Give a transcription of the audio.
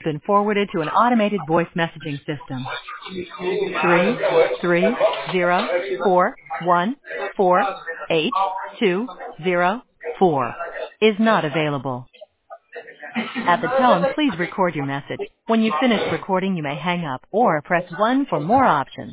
been forwarded to an automated voice messaging system. 330414824 is not available. At the tone, please record your message. When you've finished recording, you may hang up or press 1 for more options.